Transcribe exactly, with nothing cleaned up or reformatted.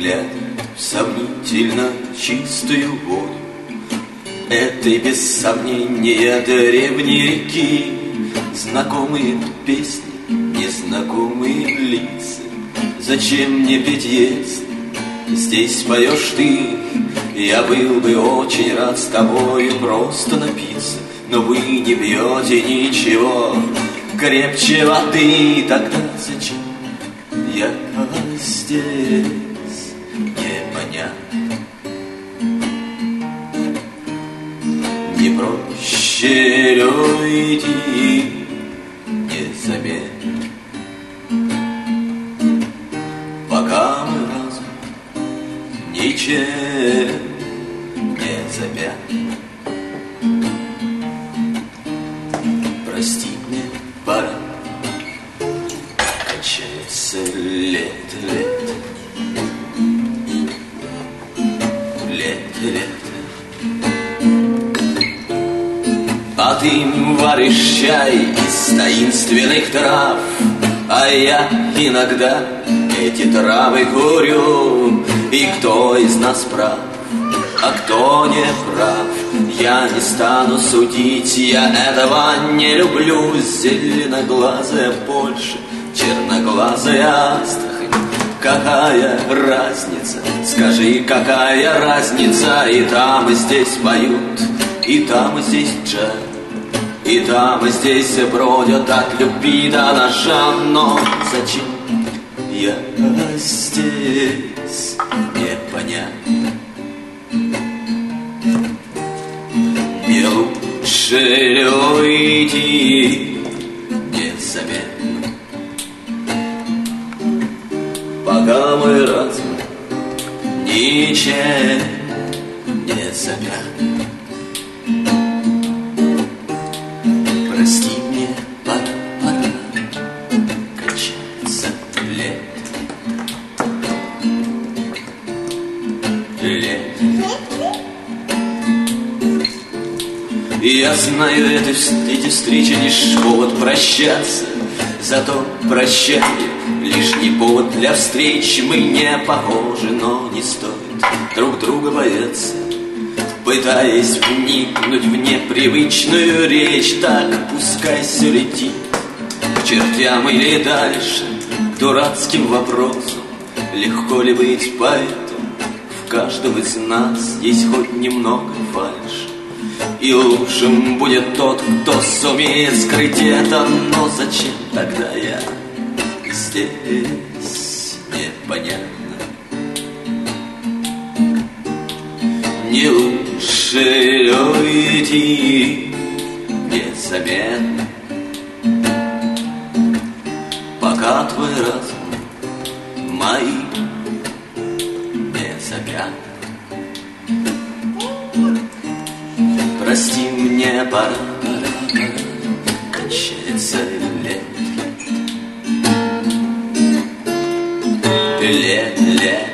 глядя в сомнительно чистую воду этой без сомнения древней реки, знакомые песни, незнакомые лица. Зачем мне петь, если здесь поешь ты? Я был бы очень рад с тобою просто напиться, но вы не пьете ничего крепче воды. Тогда зачем я здесь? Непонятно. Не проще ли уйти незаметно, пока мы разум ничем не замят? Прости, мне пора, кончается лето, лето, лето, лето. А ты варишь чай из таинственных трав, а я иногда эти травы курю. И кто из нас прав, а кто не прав, я не стану судить, я этого не люблю. Зеленоглазая Польша, черноглазая Астрахань, какая разница, скажи, какая разница? И там, и здесь поют, и там, и здесь джаз, и там, и здесь бродят от любви до ножа. Но зачем я здесь? Непонятно. Не лучше ли уйти незаметно, пока мой разум ничем не замят? Прости, мне пора, пора, кончается лето, лето. Я знаю, это, эти встречи лишь повод прощаться, зато прощание лишь не повод для встреч. Мы не похожи, но не стоит друг друга бояться, пытаясь вникнуть в непривычную речь. Так пускай все летит к чертям или дальше, к дурацким вопросам. Легко ли быть поэтом? В каждом из нас есть хоть немного фальши, и лучшим будет тот, кто сумеет скрыть это. Но зачем тогда я здесь? Непонятно. Не лучше ли уйти незаметно, пока твой разум мои не замят? Прости, мне пора, пора, пора, кончается лето, лето, лето.